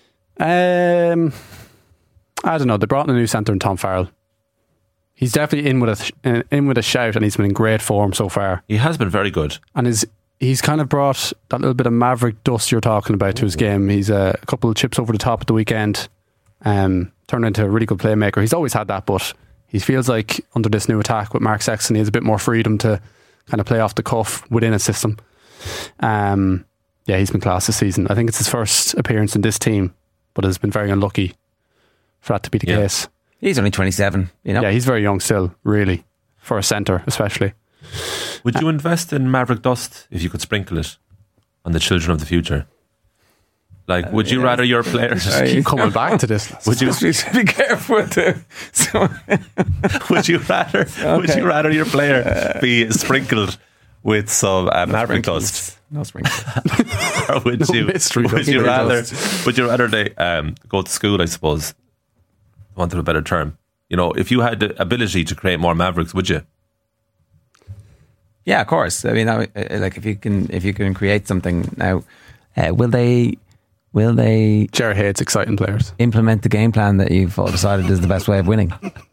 Um, I don't know. They brought in a new centre in Tom Farrell. He's definitely in with a in with a shout, and he's been in great form so far. He has been very good, and his he's kind of brought that little bit of maverick dust you're talking about to his game. He's uh, a couple of chips over the top at the weekend. Um, turned into a really good playmaker. He's always had that, but he feels like under this new attack with Mark Sexton, he has a bit more freedom to kind of play off the cuff within a system. Um, yeah, he's been class this season. I think it's his first appearance in this team, but has been very unlucky for that to be the yeah. case. He's only twenty-seven, you know. Yeah, he's very young still, really, for a centre especially. Would you invest in Maverick Dust if you could sprinkle it on the children of the future? Like, would you uh, yeah. rather your players keep coming back to this? Would you be careful with it? So would you rather? Okay. Would you rather your player be sprinkled with some uh, no Maverick Dust? No sprinkles. Or would no you? Mystery would you rather? Dust. Would you rather they um, go to school? I suppose, for want of a better term. You know, if you had the ability to create more Mavericks, would you? Yeah, of course. I mean, like if you can, if you can create something now, uh, will they? Will they? Ger hates exciting players. Implement the game plan that you've all decided is the best way of winning.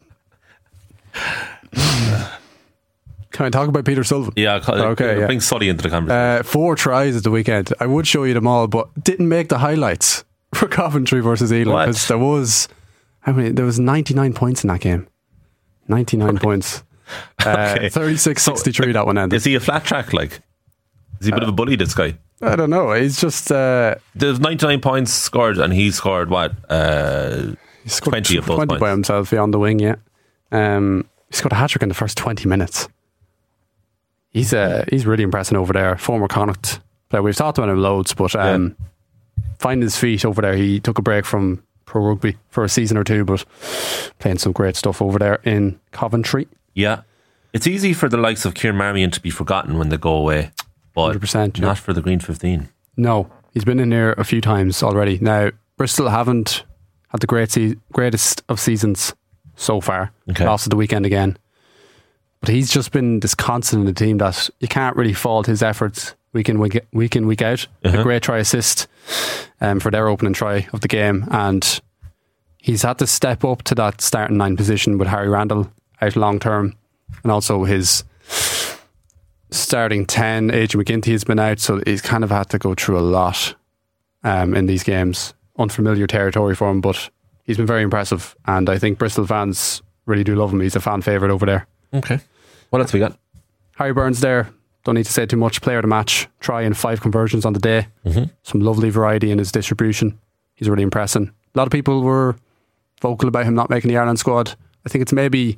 Can I talk about Peter Sullivan? Yeah, okay. Yeah. Bring Sully into the conversation. Uh, four tries at the weekend. I would show you them all, but didn't make the highlights for Coventry versus Elam because there was how many? There was ninety-nine points in that game. ninety-nine okay. points. Uh, okay. thirty-six sixty-three so, that one ended. Is he a flat track? Like, is he a bit uh, of a bully? This guy. I don't know. He's just uh, there's ninety-nine points scored, and he scored what? Uh, he scored twenty of those twenty points by himself, yeah, on the wing. Yeah, um, he scored a hat trick in the first twenty minutes. He's uh, he's really impressing over there. Former Connacht player. We've talked about him loads, but um, yeah. finding his feet over there. He took a break from pro rugby for a season or two, but playing some great stuff over there in Coventry. Yeah, it's easy for the likes of Kieran Marmion to be forgotten when they go away. But one hundred percent, not yeah. for the Green fifteen. No, he's been in there a few times already. Now, Bristol haven't had the great se- greatest of seasons so far. Okay. Lost at the weekend again. But he's just been this constant in the team that you can't really fault his efforts week in, week, week, in, week out. Uh-huh. A great try assist um, for their opening try of the game. And he's had to step up to that starting nine position with Harry Randall out long term. And also his starting ten, Adrian McGinty has been out, so he's kind of had to go through a lot um, in these games. Unfamiliar territory for him, but he's been very impressive, and I think Bristol fans really do love him. He's a fan favourite over there. Okay. What else we got? Harry Burns there, don't need to say too much. Player of the match, try and five conversions on the day. Mm-hmm. Some lovely variety in his distribution. He's really impressing. A lot of people were vocal about him not making the Ireland squad. I think it's maybe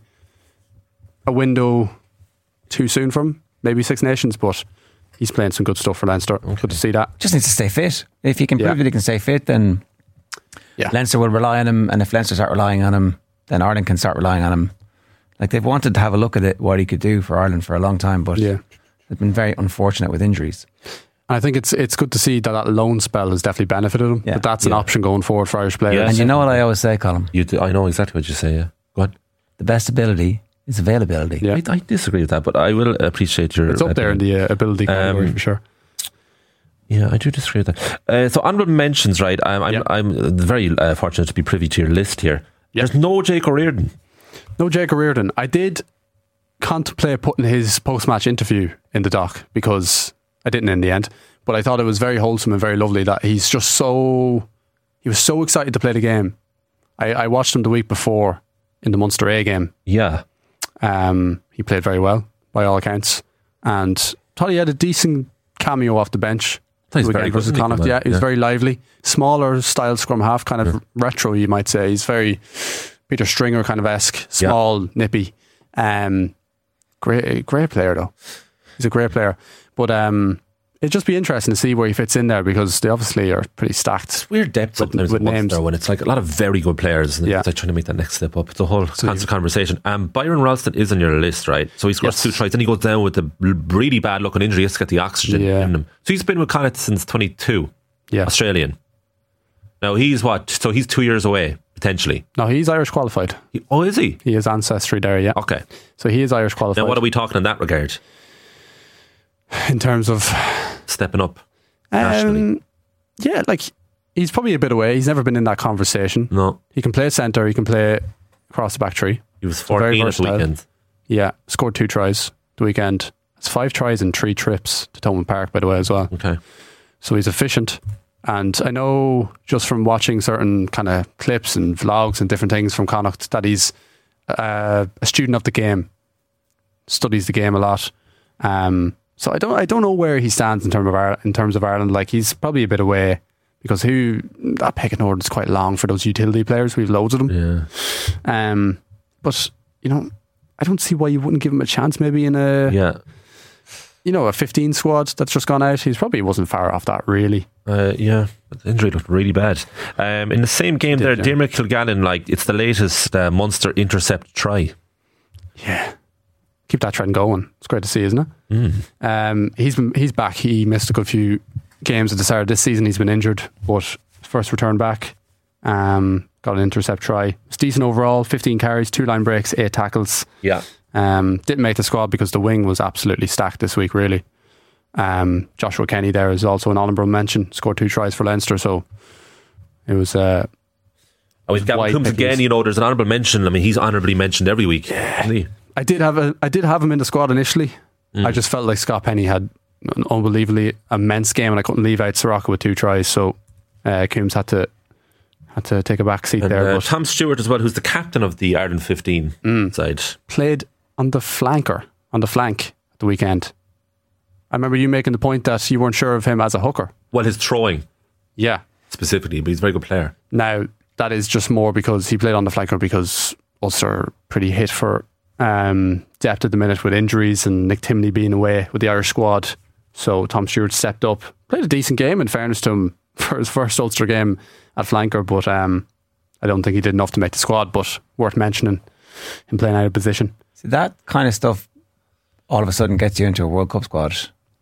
a window too soon for him. Maybe Six Nations, but he's playing some good stuff for Leinster. Okay. Good to see that. Just needs to stay fit. If he can prove yeah. that he can stay fit, then yeah. Leinster will rely on him. And if Leinster start relying on him, then Ireland can start relying on him. Like, they've wanted to have a look at it, what he could do for Ireland for a long time, but yeah. they've been very unfortunate with injuries. And I think it's it's good to see that that loan spell has definitely benefited him. Yeah. But that's yeah. an option going forward for Irish players. Yes. And you know what I always say, Colin? You do, I know exactly what you say, yeah. Go on. The best ability is availability. Yeah. I, I disagree with that, but I will appreciate your It's up opinion. there in the uh, ability category um, for sure. Yeah, I do disagree with that. Uh, so honourable mentions, right? I'm I'm, yep. I'm very uh, fortunate to be privy to your list here. Yeah. There's no Jake O'Riordan. No Jake O'Riordan. I did contemplate putting his post-match interview in the doc because I didn't in the end. But I thought it was very wholesome and very lovely that he's just so... He was so excited to play the game. I, I watched him the week before in the Munster A game. Yeah. Um, he played very well, by all accounts. And thought he had a decent cameo off the bench. He's very good, versus isn't he, Connacht. come Yeah, on? he was Yeah. very lively. Smaller style scrum half, kind of Yeah. retro, you might say. He's very Peter Stringer kind of esque, small, nippy. Um, great, great player though. He's a great player. But um, it'd just be interesting to see where he fits in there because they obviously are pretty stacked. It's weird depth sometimes with with names. Munster when it's like a lot of very good players and Yeah. it's like trying to make that next step up. It's a whole constant conversation. Um, Byron Ralston is on your list, right? So he scores Yes. two tries, then he goes down with a really bad looking injury. He has to get the oxygen Yeah. in him. So he's been with Connacht since twenty-two. Yeah. Australian. Now he's what? So he's two years away potentially. No, he's Irish qualified. He- oh, is he? He has ancestry there, yeah. Okay. So he is Irish qualified. Now what are we talking in that regard? in terms of stepping up nationally? Um, yeah, like he's probably a bit away. He's never been in that conversation. No. He can play centre, he can play across the back tree. He was Very fourteen at the versatile. weekend. Yeah, scored two tries the weekend. It's five tries and three trips to Thomond Park, by the way, as well. Okay. So he's efficient. And I know just from watching certain kind of clips and vlogs and different things from Connacht that he's uh, a student of the game, studies the game a lot. Um, so I don't, I don't know where he stands in terms of Ireland, in terms of Ireland. Like he's probably a bit away because who that pecking order is quite long for those utility players. We've loads of them. Yeah. Um, but you know, I don't see why you wouldn't give him a chance. Maybe in a yeah. you know, a fifteen squad that's just gone out. He's probably wasn't far off that, really. Uh, yeah, the injury looked really bad. Um, in the same game Did, there, yeah. Diarmuid Kilgallen, like it's the latest uh, Munster intercept try. Yeah, keep that trend going. It's great to see, isn't it? Mm. Um, he's been he's back. He missed a good few games at the start of this season. He's been injured, but first return back, um, got an intercept try. It's decent overall. fifteen carries, two line breaks, eight tackles. Yeah. Um, didn't make the squad because the wing was absolutely stacked this week, really. Um, Joshua Kenny there is also an honourable mention. Scored two tries for Leinster, so it was. Uh, Oh, we've got wide Coombs pickings. again. You know, there's an honourable mention. I mean, he's honourably mentioned every week. Isn't he? I did have a, I did have him in the squad initially. Mm. I just felt like Scott Penny had an unbelievably immense game, and I couldn't leave out Soroka with two tries, so uh, Coombs had to had to take a back seat And, there. uh, But Tom Stewart as well, who's the captain of the Ireland fifteen Mm. side. played on the flanker, on the flank at the weekend. I remember you making the point that you weren't sure of him as a hooker. Well, his throwing Yeah. specifically, but he's a very good player. Now, that is just more because he played on the flanker because Ulster are pretty hit for um, depth at the minute with injuries and Nick Timney being away with the Irish squad. So Tom Stewart stepped up, played a decent game in fairness to him for his first Ulster game at flanker, but um, I don't think he did enough to make the squad, but worth mentioning him playing out of position. So that kind of stuff all of a sudden gets you into a World Cup squad.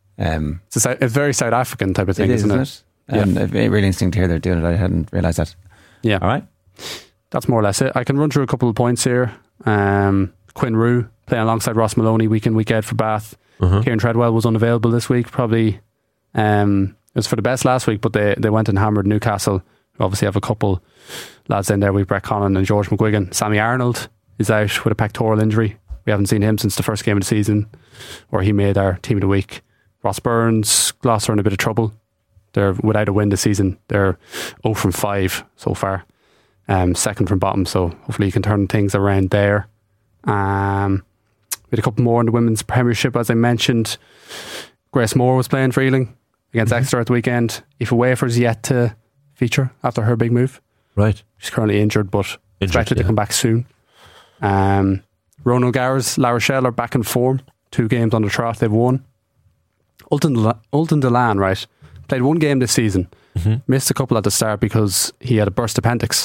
Um, It's a, Sou- a very South African type of thing, it is, isn't isn't it? it? And it's really interesting to hear they're doing it. I hadn't realised that. Yeah. All right. That's more or less it. I can run through a couple of points here. Um, Quinn Rue playing alongside Ross Maloney week in, week out for Bath. Uh-huh. Kieran Treadwell was unavailable this week. Probably um, it was for the best last week, but they, they went and hammered Newcastle, who obviously have a couple lads in there. We've Brett Connon and George McGuigan. Sammy Arnold is out with a pectoral injury. We haven't seen him since the first game of the season, where he made our team of the week. Ross Burns, Gloucester in a bit of trouble. They're without a win this season. They're zero from five so far. Um, second from bottom, so hopefully you can turn things around there. Um, we had a couple more in the women's premiership, as I mentioned. Grace Moore was playing for Ealing against Mm-hmm. Exeter at the weekend. Aoife Wafer's yet to feature after her big move. Right. She's currently injured, but Injured, expected to yeah. come back soon. Um, Ronald Gowers, La Rochelle are back in form. Two games on the trot, they've won. Ulton, Ulton Delan, right, played one game this season. Mm-hmm. Missed a couple at the start because he had a burst appendix.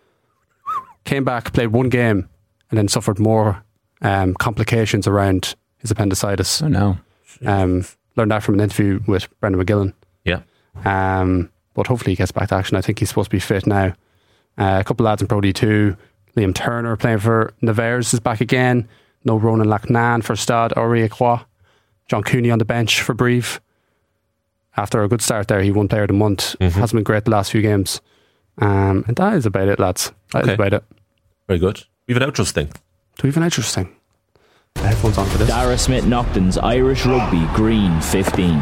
Came back, played one game, and then suffered more um, complications around his appendicitis. Oh no! Um, learned that from an interview with Brendan McGillen. Yeah. Um, but hopefully he gets back to action. I think he's supposed to be fit now. Uh, a couple of lads in Pro D two. Liam Turner playing for Nevers is back again. No Ronan Lachnan for Stade Aurillac. John Cooney on the bench for Brive. After a good start there, he won Player of the Month. Mm-hmm. Hasn't been great the last few games. Um, and that is about it, lads. That Okay. is about it. Very good. We have an outro sting. Do we have an outro sting? The headphones on for this. Dara Smith Nocton's Irish Rugby Green fifteen.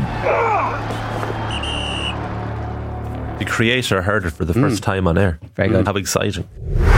The creator heard it for the first Mm. time on air. Very good. How exciting.